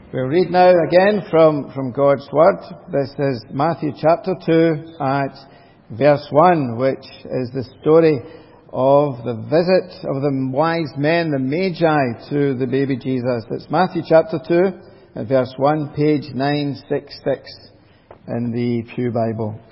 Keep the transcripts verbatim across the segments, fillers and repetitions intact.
We'll read now again from, from God's Word. This is Matthew chapter two at verse one, which is the story of the visit of the wise men, the Magi, to the baby Jesus. It's Matthew chapter two at verse one, page nine sixty-six in the Pew Bible.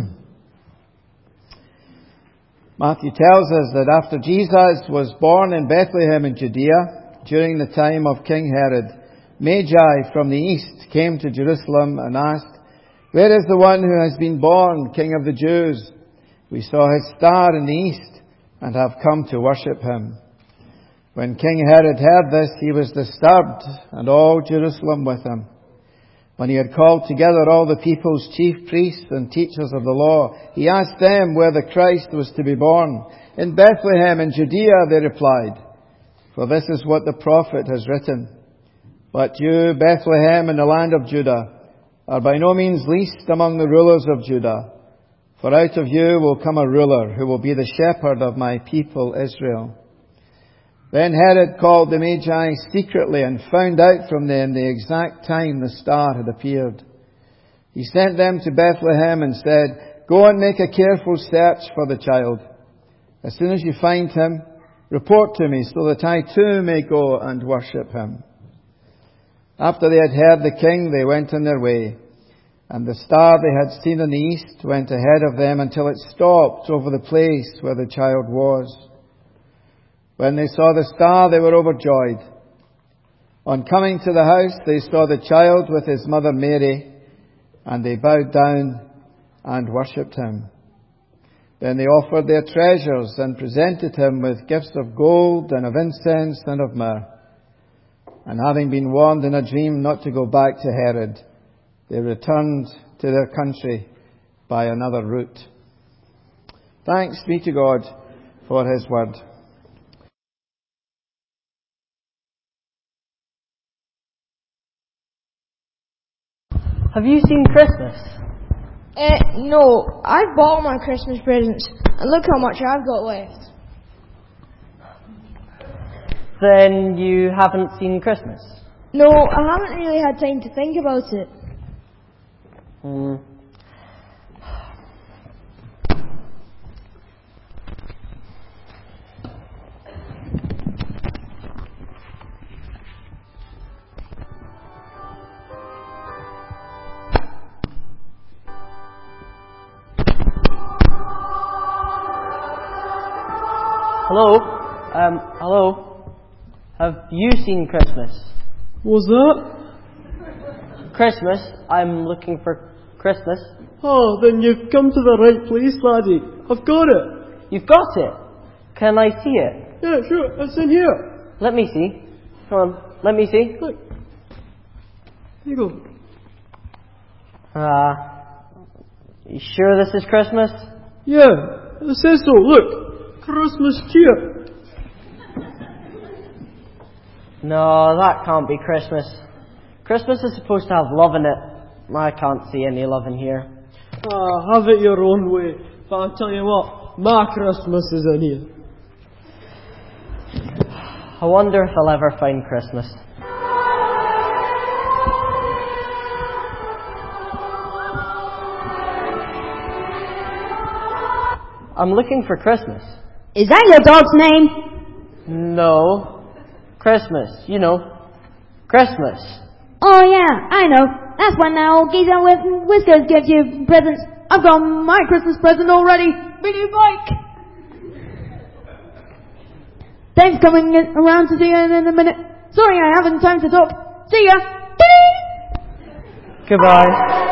Matthew tells us that after Jesus was born in Bethlehem in Judea, during the time of King Herod, Magi from the east came to Jerusalem and asked, "Where is the one who has been born, King of the Jews? We saw his star in the east and have come to worship him." When King Herod heard this, he was disturbed, and all Jerusalem with him. When he had called together all the people's chief priests and teachers of the law, he asked them where the Christ was to be born. "In Bethlehem in Judea," they replied, "for this is what the prophet has written. But you, Bethlehem, in the land of Judah, are by no means least among the rulers of Judah. For out of you will come a ruler who will be the shepherd of my people Israel." Then Herod called the Magi secretly and found out from them the exact time the star had appeared. He sent them to Bethlehem and said, "Go and make a careful search for the child. As soon as you find him, report to me so that I too may go and worship him." After they had heard the king, they went on their way. And the star they had seen in the east went ahead of them until it stopped over the place where the child was. When they saw the star, they were overjoyed. On coming to the house, they saw the child with his mother Mary, and they bowed down and worshipped him. Then they offered their treasures and presented him with gifts of gold and of incense and of myrrh. And having been warned in a dream not to go back to Herod, they returned to their country by another route. Thanks be to God for His word. Have you seen Christmas? Uh, no, I've bought all my Christmas presents, and look how much I've got left. Then you haven't seen Christmas? No, I haven't really had time to think about it. Hmm. Hello? Um, hello? Have you seen Christmas? What's that? Christmas. I'm looking for Christmas. Oh, then you've come to the right place, laddie. I've got it. You've got it? Can I see it? Yeah, sure. It's in here. Let me see. Come on, let me see. Look. There you go. Ah. Uh, you sure this is Christmas? Yeah, it says so. Look. Christmas cheer. No, that can't be Christmas. Christmas is supposed to have love in it. I can't see any love in here. Ah, have it your own way. But I'll tell you what, my Christmas is in here. I wonder if I'll ever find Christmas. I'm looking for Christmas. Is that your dog's name? No. Christmas, you know. Christmas. Oh yeah, I know. That's when that old geezer with whiskers gives you presents. I've got my Christmas present already. Biggie bike. Dave's coming in, around to see you in a minute. Sorry I haven't time to talk. See ya. Goodbye.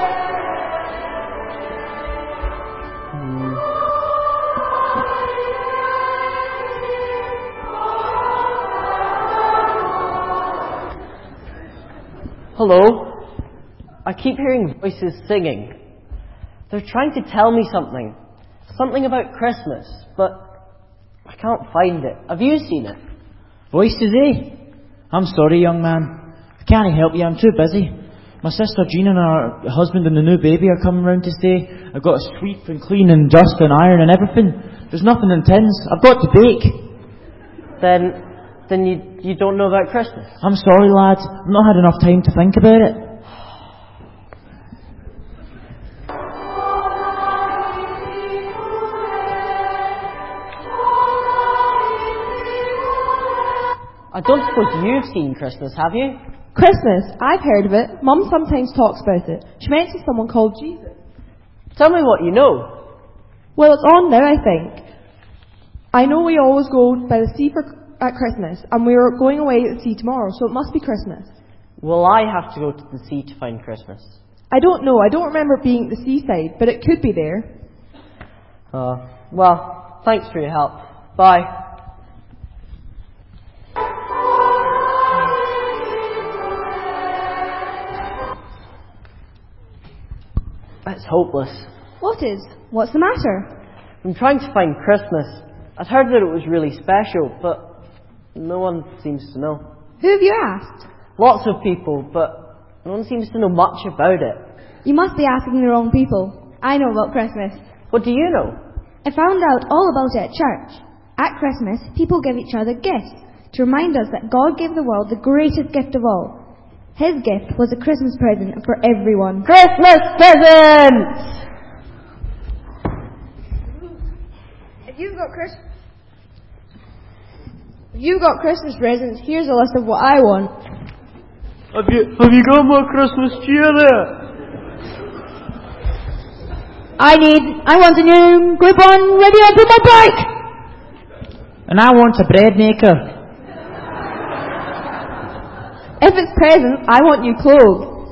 Hello? I keep hearing voices singing. They're trying to tell me something. Something about Christmas, but I can't find it. Have you seen it? Voices, eh? I'm sorry, young man. I can't help you, I'm too busy. My sister Jean and her husband and the new baby are coming round to stay. I've got to sweep and clean and dust and iron and everything. There's nothing in tins. I've got to bake. Then Then you, you don't know about Christmas? I'm sorry, lads. I've not had enough time to think about it. I don't suppose you've seen Christmas, have you? Christmas? I've heard of it. Mum sometimes talks about it. She mentions someone called Jesus. Tell me what you know. Well, it's on now, I think. I know we always go by the sea for, at Christmas, and we're going away at the sea tomorrow, so it must be Christmas. Will I have to go to the sea to find Christmas? I don't know. I don't remember it being at the seaside, but it could be there. Uh, well, thanks for your help. Bye. It's hopeless. What is? What's the matter? I'm trying to find Christmas. I'd heard that it was really special, but no one seems to know. Who have you asked? Lots of people, but no one seems to know much about it. You must be asking the wrong people. I know about Christmas. What do you know? I found out all about it at church. At Christmas, people give each other gifts to remind us that God gave the world the greatest gift of all. His gift was a Christmas present for everyone. Christmas presents! If you've got Chris, if you've got Christmas presents, here's a list of what I want. Have you, have you got my Christmas cheer there? I need, I want a new clip-on radio for my bike. And I want a bread maker. If it's presents, I want new clothes.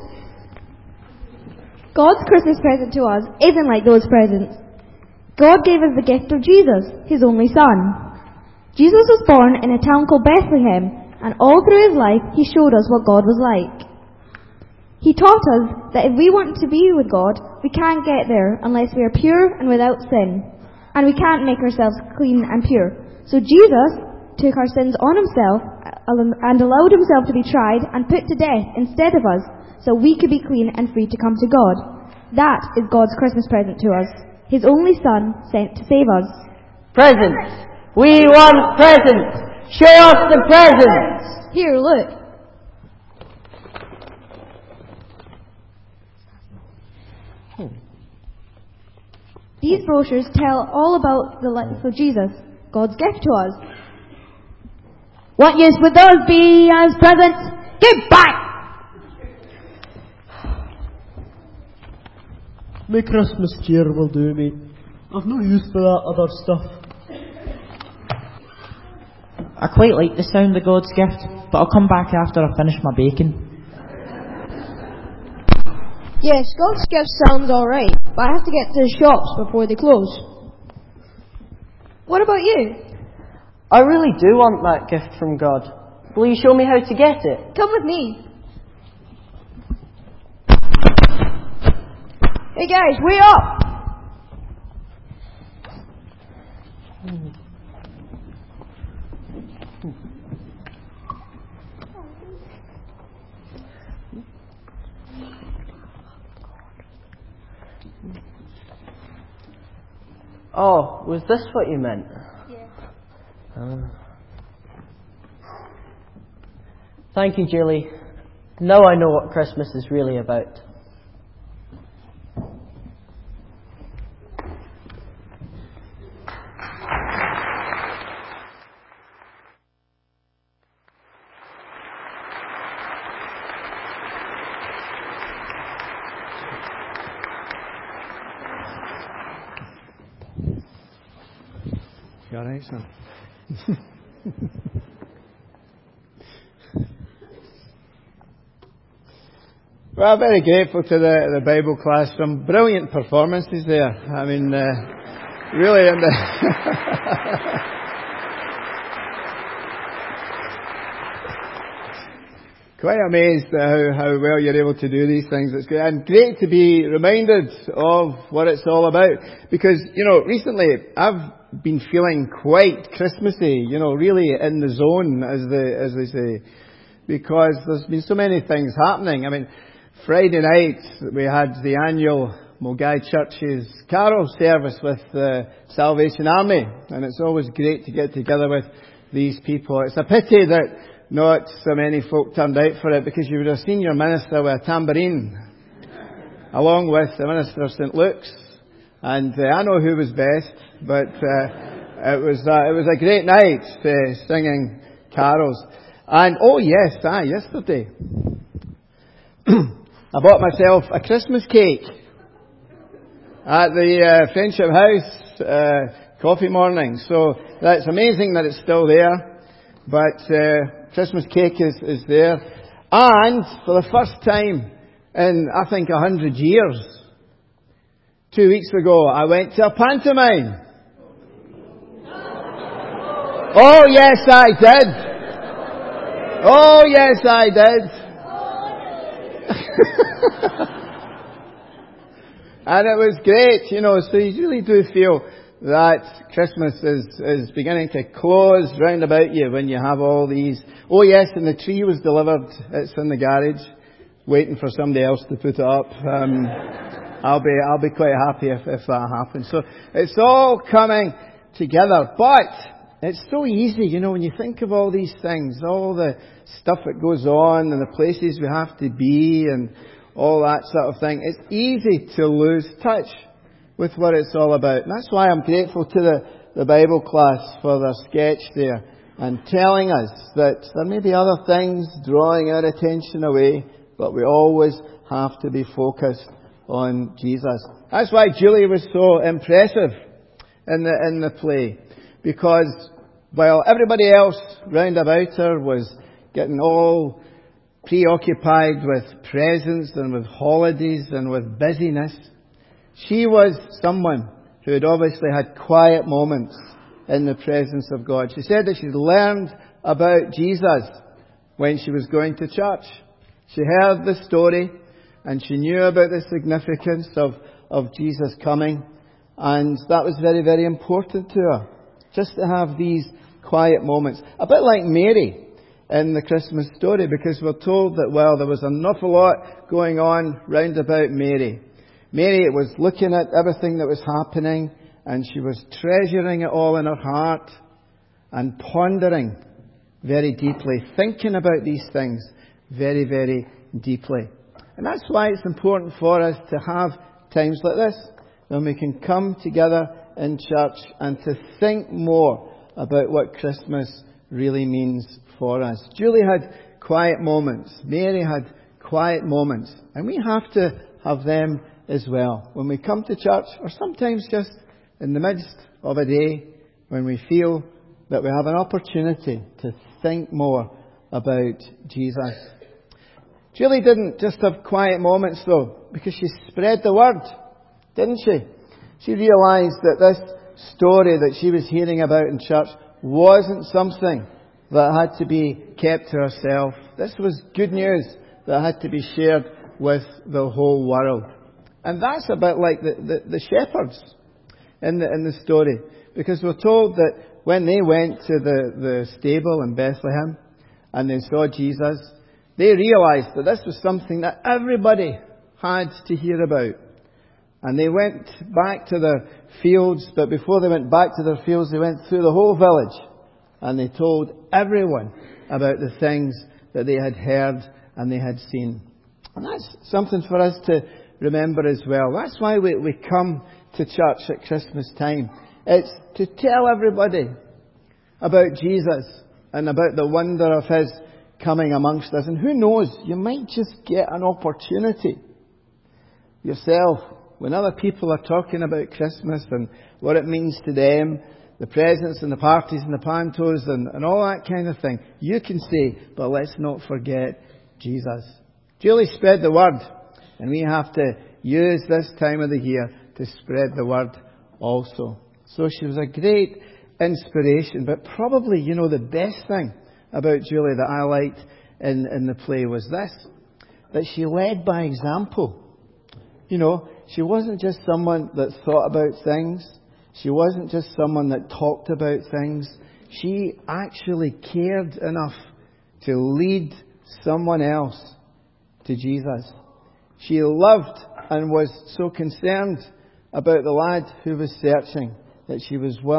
God's Christmas present to us isn't like those presents. God gave us the gift of Jesus, His only Son. Jesus was born in a town called Bethlehem, and all through His life, He showed us what God was like. He taught us that if we want to be with God, we can't get there unless we are pure and without sin. And we can't make ourselves clean and pure. So Jesus took our sins on Himself and allowed Himself to be tried and put to death instead of us, so we could be clean and free to come to God. That is God's Christmas present to us. His only Son sent to save us. Presents! We want presents! Show us the presents! Here, look. These brochures tell all about the life of Jesus, God's gift to us. What use would those be as presents? Give back! My Christmas cheer will do me. I've no use for that other stuff. I quite like the sound of God's gift, but I'll come back after I finish my bacon. Yes, God's gift sounds alright, but I have to get to the shops before they close. What about you? I really do want that gift from God. Will you show me how to get it? Come with me. Hey guys, wait up! Oh, was this what you meant? Yeah. Uh, thank you, Julie. Now I know what Christmas is really about. You all right, son? Well, very grateful to the, the Bible class. Some brilliant performances there. I mean, uh, really. In the Quite amazed at how, how well you're able to do these things. It's great. And great to be reminded of what it's all about. Because, you know, recently I've been feeling quite Christmassy, you know, really in the zone, as they, as they say. Because there's been so many things happening. I mean, Friday night we had the annual Mulgai Church's carol service with the Salvation Army. And it's always great to get together with these people. It's a pity that not so many folk turned out for it, because you would have seen your minister with a tambourine, along with the minister of Saint Luke's. And uh, I know who was best, but uh, it was uh, it was a great night uh, singing carols. And oh yes, ah, yesterday I bought myself a Christmas cake at the uh, Friendship House uh, coffee morning. So that's amazing that it's still there. But uh, Christmas cake is, is there. And for the first time in, I think, a hundred years, two weeks ago, I went to a pantomime. Oh yes, I did. Oh yes, I did. And it was great, you know, so you really do feel that Christmas is, is beginning to close round about you when you have all these. Oh yes, and the tree was delivered. It's in the garage, waiting for somebody else to put it up. Um, I'll be, I'll be quite happy if, if that happens. So it's all coming together, but it's so easy, you know, when you think of all these things, all the stuff that goes on and the places we have to be and all that sort of thing. It's easy to lose touch with what it's all about. And that's why I'm grateful to the, the Bible class for their sketch there and telling us that there may be other things drawing our attention away, but we always have to be focused on Jesus. That's why Julie was so impressive in the, in the play. Because while everybody else round about her was getting all preoccupied with presents and with holidays and with busyness, she was someone who had obviously had quiet moments in the presence of God. She said that she'd learned about Jesus when she was going to church. She heard the story and she knew about the significance of, of Jesus coming, and that was very, very important to her. Just to have these quiet moments. A bit like Mary in the Christmas story, because we're told that, well, there was an awful lot going on round about Mary. Mary was looking at everything that was happening, and she was treasuring it all in her heart and pondering very deeply, thinking about these things very, very deeply. And that's why it's important for us to have times like this, when we can come together in church and to think more about what Christmas really means for us. Julie had quiet moments. Mary had quiet moments. And we have to have them as well. When we come to church, or sometimes just in the midst of a day, when we feel that we have an opportunity to think more about Jesus. Julie didn't just have quiet moments though, because she spread the word, didn't she? She realised that this story that she was hearing about in church wasn't something that had to be kept to herself. This was good news that had to be shared with the whole world. And that's a bit like the, the, the shepherds in the, in the story. Because we're told that when they went to the, the stable in Bethlehem and they saw Jesus, they realised that this was something that everybody had to hear about. And they went back to their fields, but before they went back to their fields, they went through the whole village. And they told everyone about the things that they had heard and they had seen. And that's something for us to remember as well. That's why we, we come to church at Christmas time. It's to tell everybody about Jesus and about the wonder of His coming amongst us. And who knows, you might just get an opportunity yourself, when other people are talking about Christmas and what it means to them, the presents and the parties and the pantos and, and all that kind of thing, you can say, but let's not forget Jesus. Julie spread the word, and we have to use this time of the year to spread the word also. So she was a great inspiration, but probably, you know, the best thing about Julie that I liked in, in the play was this, that she led by example. You know, she wasn't just someone that thought about things. She wasn't just someone that talked about things. She actually cared enough to lead someone else to Jesus. She loved and was so concerned about the lad who was searching that she was willing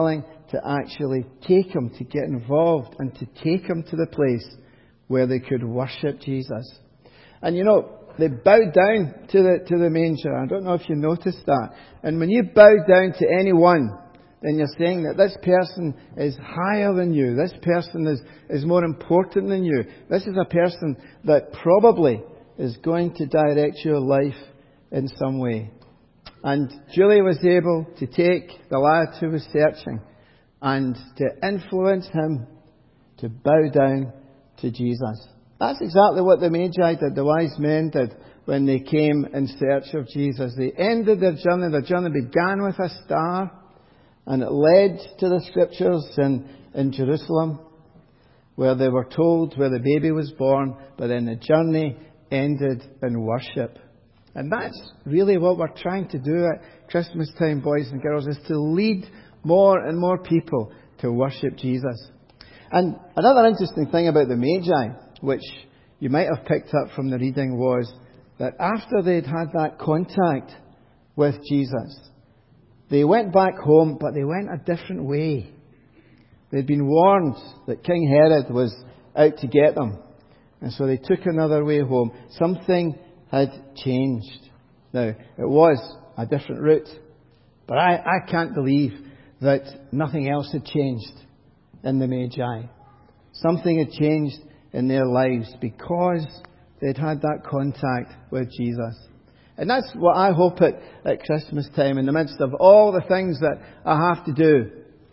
to actually take him, to get involved and to take him to the place where they could worship Jesus. And you know, they bowed down to the, to the manger. I don't know if you noticed that. And when you bow down to anyone, then you're saying that this person is higher than you. This person is, is more important than you. This is a person that probably is going to direct your life in some way. And Julie was able to take the lad who was searching and to influence him to bow down to Jesus. That's exactly what the Magi did, the wise men did when they came in search of Jesus. They ended their journey. Their journey began with a star, and it led to the scriptures in, in Jerusalem, where they were told where the baby was born, but then the journey ended in worship. And that's really what we're trying to do at Christmas time, boys and girls, is to lead more and more people to worship Jesus. And another interesting thing about the Magi, which you might have picked up from the reading, was that after they'd had that contact with Jesus, they went back home, but they went a different way. They'd been warned that King Herod was out to get them. And so they took another way home. Something had changed. Now, it was a different route. But I, I can't believe that nothing else had changed in the Magi. Something had changed in their lives because they'd had that contact with Jesus. And that's what I hope at, at Christmas time, in the midst of all the things that I have to do.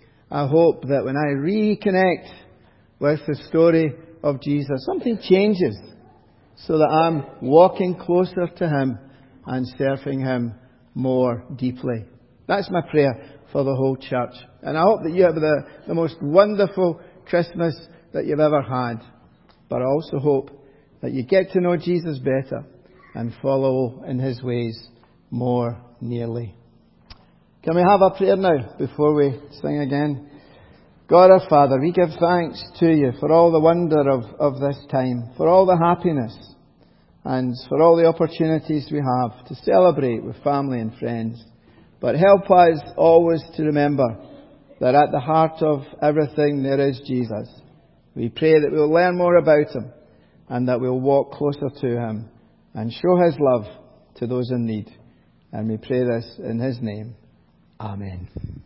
I hope that when I reconnect with the story of Jesus, something changes so that I'm walking closer to Him and serving Him more deeply. That's my prayer for the whole church. And I hope that you have the, the most wonderful Christmas that you've ever had. But I also hope that you get to know Jesus better and follow in His ways more nearly. Can we have a prayer now before we sing again? God our Father, we give thanks to You for all the wonder of, of this time, for all the happiness, and for all the opportunities we have to celebrate with family and friends. But help us always to remember that at the heart of everything there is Jesus. We pray that we'll learn more about Him and that we'll walk closer to Him and show His love to those in need. And we pray this in His name. Amen.